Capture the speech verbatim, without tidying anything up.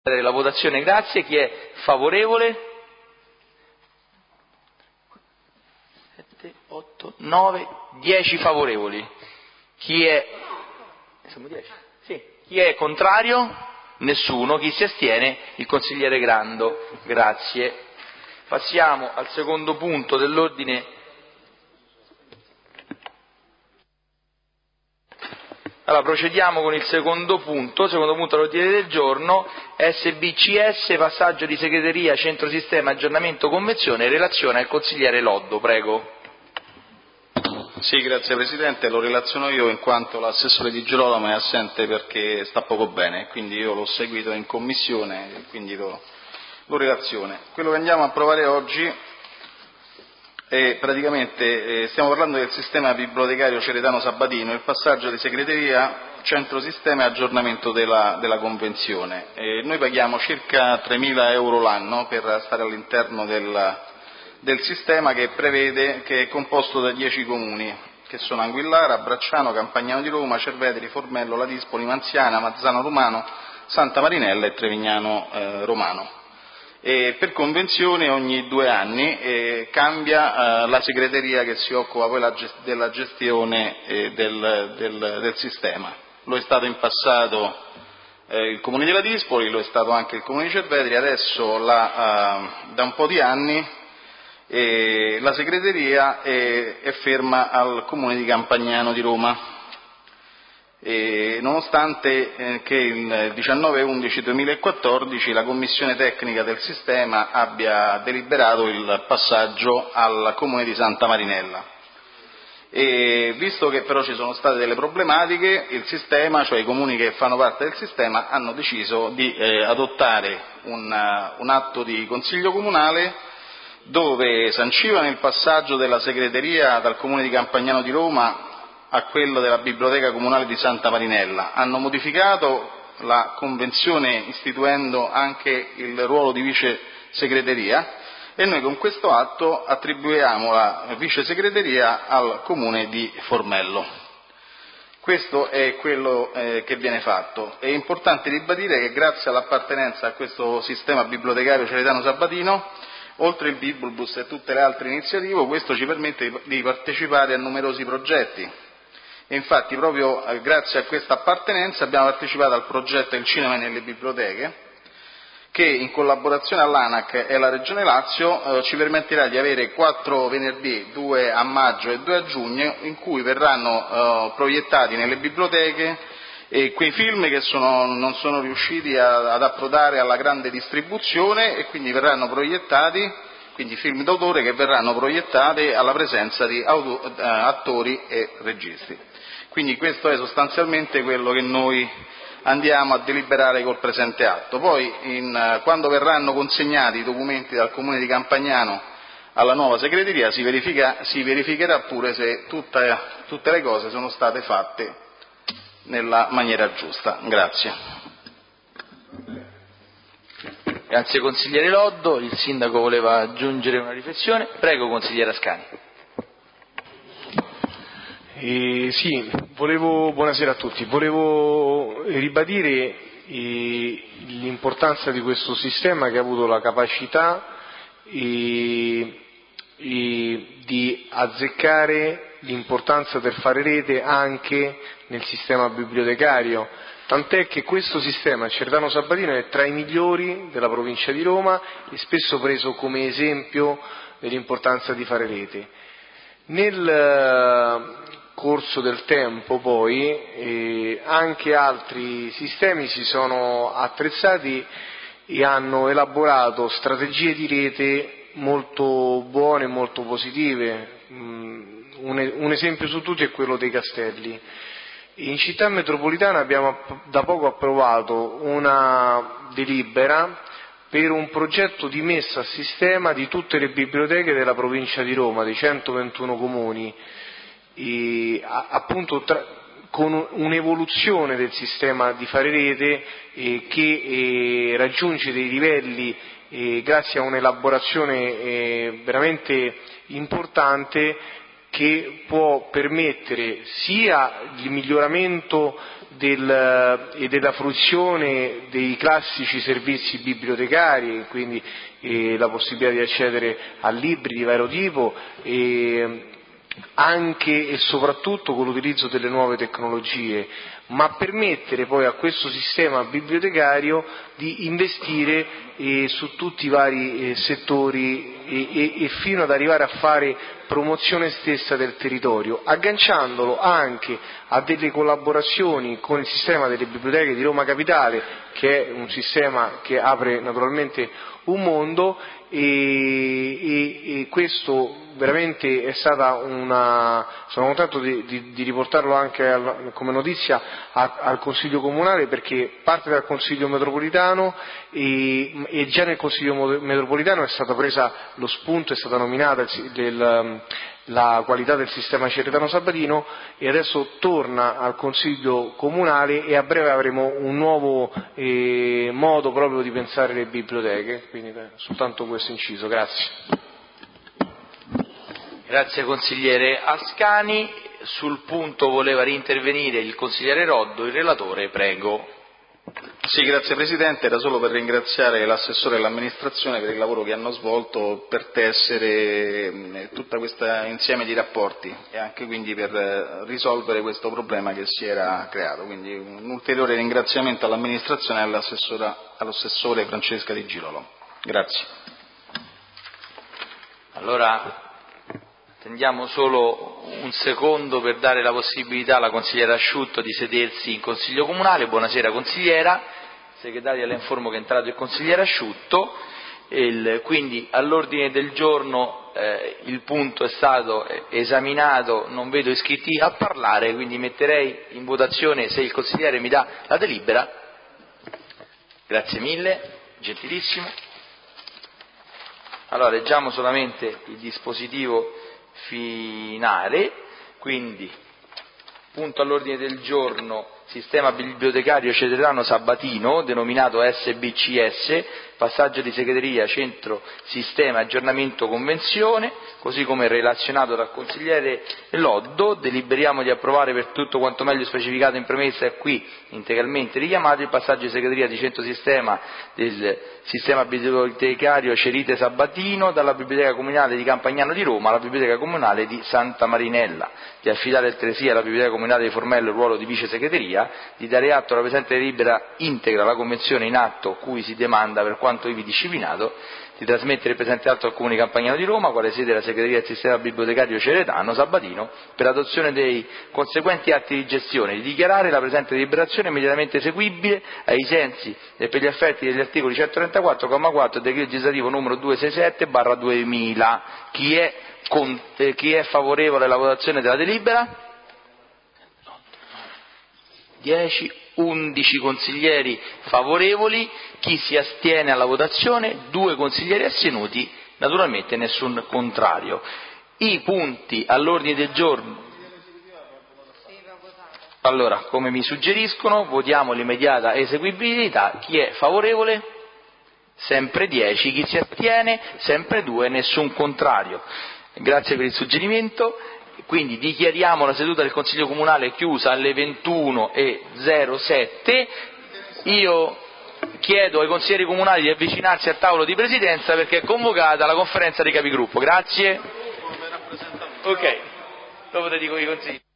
La votazione, grazie. Chi è favorevole? sette, otto, nove, dieci favorevoli. Chi è... Siamo dieci? Sì. Chi è contrario? Nessuno. Chi si astiene? Il consigliere Grando. Grazie. Passiamo al secondo punto dell'ordine. Allora, procediamo con il secondo punto, secondo punto all'ordine del giorno, S B C S, passaggio di segreteria, centro sistema, aggiornamento, convenzione, relazione al consigliere Loddo, prego. Sì, grazie Presidente, lo relaziono io in quanto l'assessore Di Girolamo è assente perché sta poco bene, quindi io l'ho seguito in commissione e quindi lo, lo relazione. Quello che andiamo a approvare oggi E praticamente eh, stiamo parlando del sistema bibliotecario Ceretano Sabatino, il passaggio di segreteria, centro sistema e aggiornamento della, della convenzione. E noi paghiamo circa tremila euro l'anno per stare all'interno del, del sistema che prevede, che è composto da dieci comuni, che sono Anguillara, Bracciano, Campagnano di Roma, Cerveteri, Formello, Ladispoli, Manziana, Mazzano Romano, Santa Marinella e Trevignano eh, Romano. E per convenzione ogni due anni eh, cambia eh, la segreteria che si occupa poi la gest- della gestione eh, del, del, del sistema. Lo è stato in passato eh, il Comune di Ladispoli, lo è stato anche il Comune di Cerveteri, adesso la, eh, da un po' di anni eh, la segreteria è, è ferma al Comune di Campagnano di Roma. E nonostante eh, che il diciannove undici duemilaquattordici la Commissione tecnica del sistema abbia deliberato il passaggio al Comune di Santa Marinella. E visto che però ci sono state delle problematiche, il sistema, cioè i comuni che fanno parte del sistema, hanno deciso di eh, adottare un, uh, un atto di Consiglio Comunale dove sancivano il passaggio della segreteria dal Comune di Campagnano di Roma a quello della Biblioteca Comunale di Santa Marinella. Hanno modificato la convenzione istituendo anche il ruolo di vice segreteria e noi con questo atto attribuiamo la vice segreteria al Comune di Formello. Questo è quello eh, che viene fatto. È importante ribadire che grazie all'appartenenza a questo sistema bibliotecario Ceretano Sabatino, oltre il Biblbus e tutte le altre iniziative, questo ci permette di partecipare a numerosi progetti. E infatti proprio eh, grazie a questa appartenenza abbiamo partecipato al progetto Il Cinema nelle Biblioteche, che in collaborazione all'ANAC e alla Regione Lazio eh, ci permetterà di avere quattro venerdì, due a maggio e due a giugno, in cui verranno eh, proiettati nelle biblioteche eh, quei film che sono, non sono riusciti a, ad approdare alla grande distribuzione e quindi verranno proiettati, quindi film d'autore che verranno proiettati alla presenza di auto, eh, attori e registi. Quindi questo è sostanzialmente quello che noi andiamo a deliberare col presente atto. Poi in, quando verranno consegnati i documenti dal Comune di Campagnano alla nuova segreteria si, verifica, si verificherà pure se tutta, tutte le cose sono state fatte nella maniera giusta. Grazie. Grazie consigliere Loddo. Il sindaco voleva aggiungere una riflessione. Prego consigliere Ascani. Eh, sì, volevo, buonasera a tutti, volevo ribadire eh, l'importanza di questo sistema che ha avuto la capacità eh, eh, di azzeccare l'importanza del fare rete anche nel sistema bibliotecario, tant'è che questo sistema Ceretano Sabatino è tra i migliori della provincia di Roma e spesso preso come esempio dell'importanza di fare rete. Nel corso del tempo poi eh, anche altri sistemi si sono attrezzati e hanno elaborato strategie di rete molto buone e molto positive. Mm, un, un esempio su tutti è quello dei castelli. In città metropolitana abbiamo da poco approvato una delibera per un progetto di messa a sistema di tutte le biblioteche della provincia di Roma, di centoventuno comuni, e, a, appunto tra, con un'evoluzione del sistema di fare rete eh, che eh, raggiunge dei livelli eh, grazie a un'elaborazione eh, veramente importante che può permettere sia il miglioramento del, e della fruizione dei classici servizi bibliotecari, quindi eh, la possibilità di accedere a libri di vario tipo, e anche e soprattutto con l'utilizzo delle nuove tecnologie, ma permettere poi a questo sistema bibliotecario di investire eh, su tutti i vari eh, settori e, e, e fino ad arrivare a fare promozione stessa del territorio, agganciandolo anche a delle collaborazioni con il sistema delle biblioteche di Roma Capitale, che è un sistema che apre naturalmente un mondo, e, e, e questo veramente è stata una, sono contento di, di, di riportarlo anche al, come notizia a, al Consiglio Comunale, perché parte dal Consiglio Metropolitano e, e già nel Consiglio Metropolitano è stata presa lo spunto, è stata nominata il, del, la qualità del sistema Ceretano Sabatino, e adesso torna al Consiglio Comunale e a breve avremo un nuovo eh, modo proprio di pensare le biblioteche, quindi eh, soltanto questo inciso. Grazie. Grazie consigliere Ascani. Sul punto voleva reintervenire il consigliere Roddo, il relatore, prego. Sì, grazie Presidente, era solo per ringraziare l'assessore e l'amministrazione per il lavoro che hanno svolto per tessere tutto questo insieme di rapporti e anche quindi per risolvere questo problema che si era creato. Quindi un ulteriore ringraziamento all'amministrazione e all'assessore Francesca Di Girolamo. Grazie. Allora attendiamo solo un secondo per dare la possibilità alla consigliera Asciutto di sedersi in Consiglio Comunale. Buonasera consigliera, segretaria le informo che è entrato il consigliere Asciutto. Il, quindi all'ordine del giorno eh, il punto è stato esaminato, non vedo iscritti a parlare, quindi metterei in votazione, se il consigliere mi dà la delibera. Grazie mille, gentilissimo. Allora leggiamo solamente il dispositivo finale, quindi punto all'ordine del giorno sistema bibliotecario Ceretano Sabatino, denominato S B C S, passaggio di segreteria, centro sistema aggiornamento convenzione, così come relazionato dal consigliere Loddo. Deliberiamo di approvare per tutto quanto meglio specificato in premessa e qui integralmente richiamato il passaggio di segreteria di centro sistema del sistema bibliotecario Cerite Sabatino dalla biblioteca comunale di Campagnano di Roma alla biblioteca comunale di Santa Marinella, di affidare altresì alla biblioteca comunale di Formello il ruolo di vice segreteria, di dare atto alla presente delibera integra la convenzione in atto cui si demanda per quanto ivi disciplinato, di trasmettere il presente atto al Comune di Campagnano di Roma, quale sede della segreteria del sistema bibliotecario Ceretano Sabatino, per l'adozione dei conseguenti atti di gestione, di dichiarare la presente deliberazione immediatamente eseguibile ai sensi e per gli effetti degli articoli centotrentaquattro comma quattro del decreto legislativo numero duecentosessantasette barra duemila. Chi è, con, eh, chi è favorevole alla votazione della delibera? dieci, undici consiglieri favorevoli, chi si astiene alla votazione, due consiglieri astenuti, naturalmente nessun contrario. I punti all'ordine del giorno, allora, come mi suggeriscono, votiamo l'immediata eseguibilità. Chi è favorevole? Sempre dieci, chi si astiene? Sempre due, nessun contrario. Grazie per il suggerimento. Quindi dichiariamo la seduta del Consiglio Comunale chiusa alle ventuno e zero sette. Io chiedo ai consiglieri comunali di avvicinarsi al tavolo di presidenza perché è convocata la conferenza dei capigruppo. Grazie. Ok, dopo te dico i consigli.